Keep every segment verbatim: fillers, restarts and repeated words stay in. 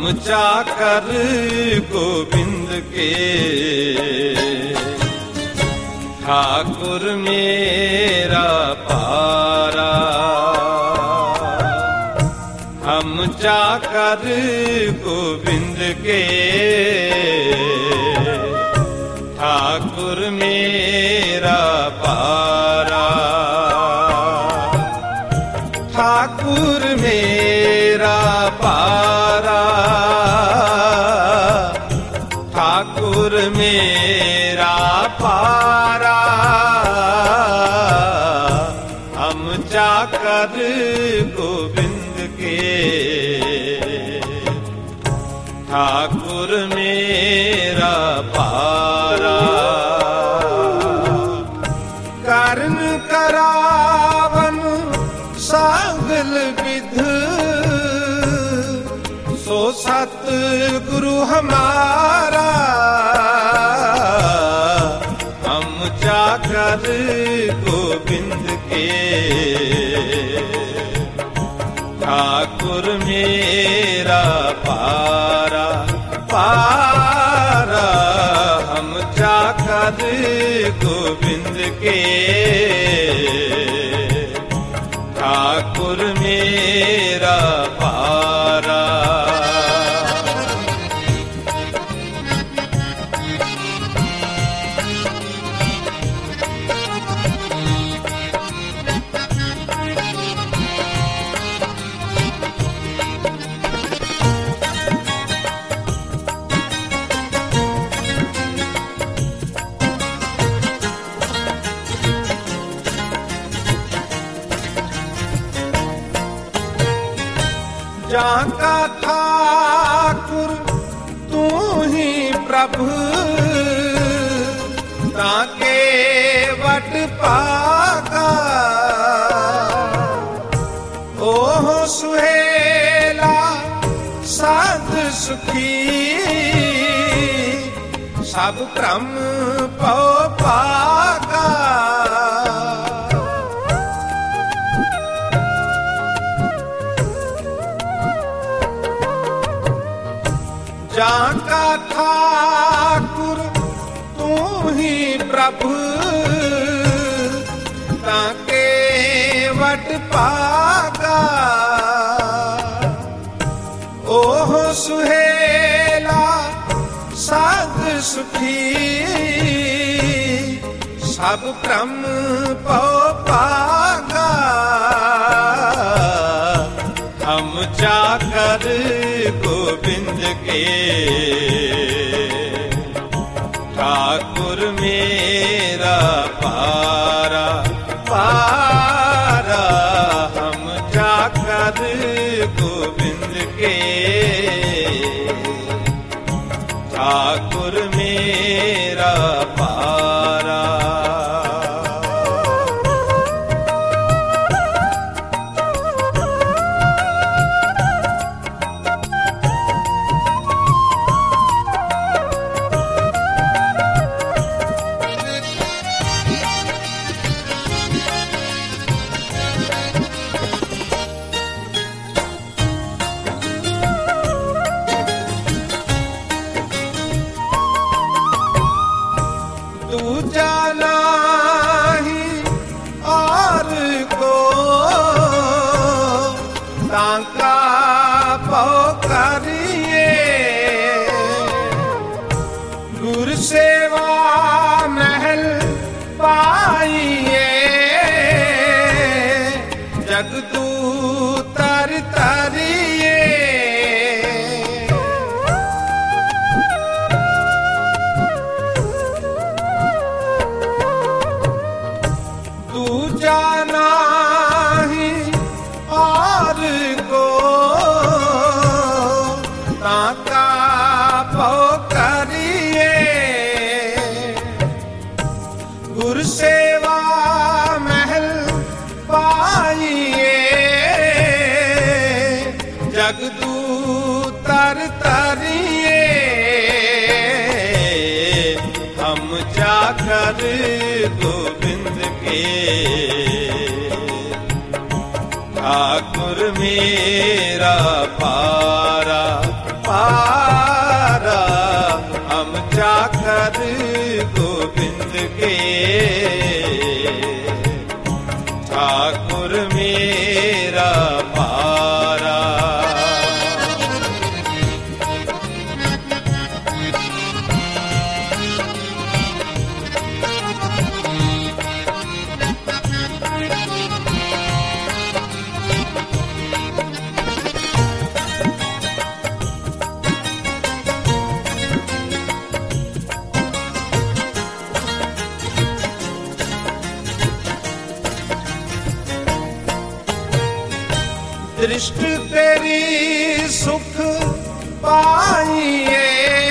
चाकर गोविंद के, ठाकुर मेरा पारा। हम चाकर गोविंद के, ठाकुर मेरा पारा। ठाकुर मेरा पारा, ठाकुर मेरा पारा। हम चाकर गोविंद के, ठाकुर मेरा पारा। कर्ण करावन सागल विध, सो सतगुरु हमारा। हम चाकर गोविंद के, ठाकुर मेरा पारा पारा। हम चाकर गोविंद के, ठाकुर मेरा पारा। जाका ठाकुर तू ही प्रभु, ताके वट पागा। ओह सुहेला साध सुखी, सब क्रम पौ पागा। जाका ठाकुर तू ही प्रभु, ताके वट पागा। ओह सुहेला साध सुखी, सब क्रम पौ पागा। हम चाकर गोविंद के, ठाकुर मेरा पारा पारा। हम चाकर गोविंद के, ठाकुर मेरा पारा। जाना ही और को ताका पौकरिए, गुरु सेवा महल पाइए। जगदूत तर तरिए, जाना ही और को ताका पौकरिए। गुरु सेवा महल पाइए। जगदूत तर तरिए, हम चाकर गोविंद के, ठाकुर मेरा पारा पारा। दृष्टि तेरी सुख पाइए,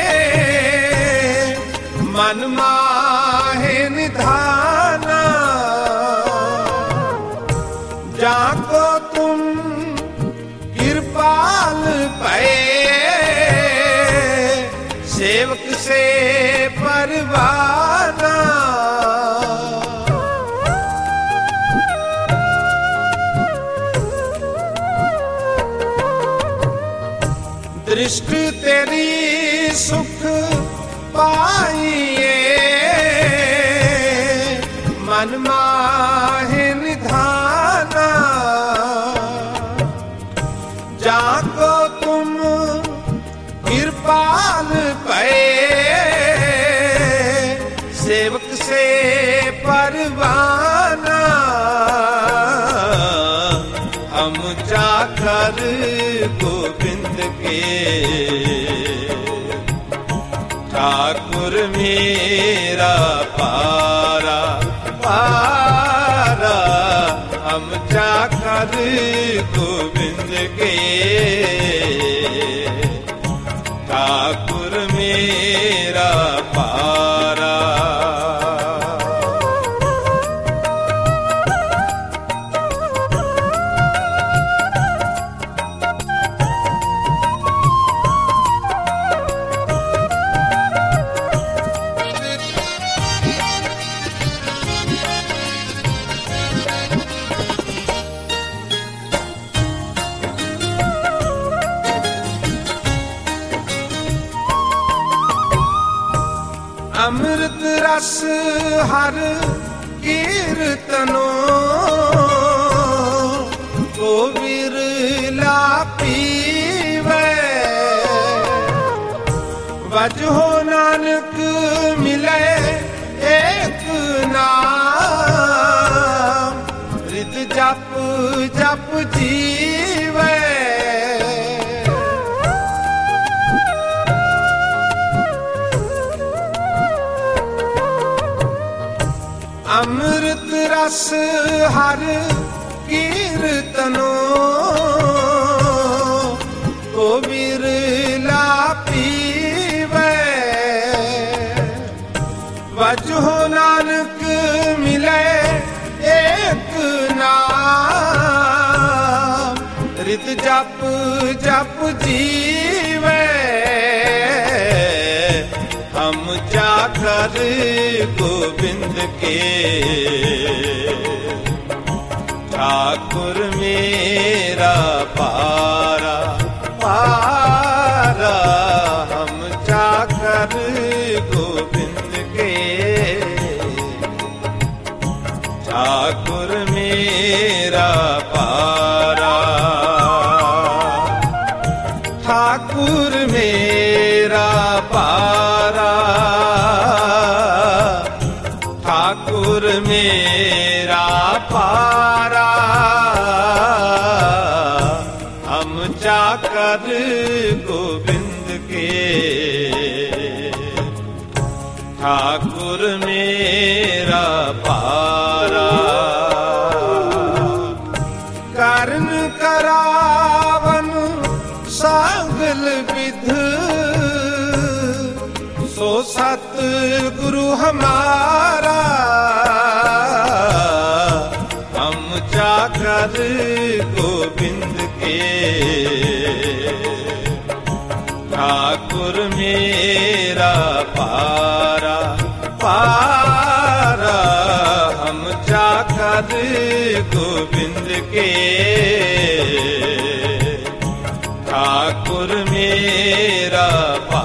मन माहे निधाना, जाको तुम कृपाल पए, सेवक से परवाना। दृष्टि तेरी सुख पाइए, मन माहे निधाना, जाको तुम कृपाल पए, सेवक से परवाना। हम जाकर गोविंद के ठाकुर मेरा पारा पारा, हम जाकर गोविंद के ठाकुर मेरा पारा। अमृत रस हर कीर्तनो, को विरला पीवे, वजहो नानक मिले एक नाम, रित जप जप जीवे। अमृत रस हर कीर्तनो, को विरला पीवे, वजहो नानक मिले एक नाम, रित जप जप जीवे। हम जाकर गोविंद के ठाकुर मेरा पारा पारा, हम जाकर गोविंद के ठाकुर मेरा पारा। ठाकुर मेरा पारा, ठाकुर मेरा पारा, हम जाकर गोविंद के ठाकुर मेरा पारा। करण करावन सागल विध, सो सतगुरु हमारा, हम जाकर गोविंद के ठाकुर मेरा पारा पारा, हम जाकर गोविंद के ठाकुर मेरा पारा।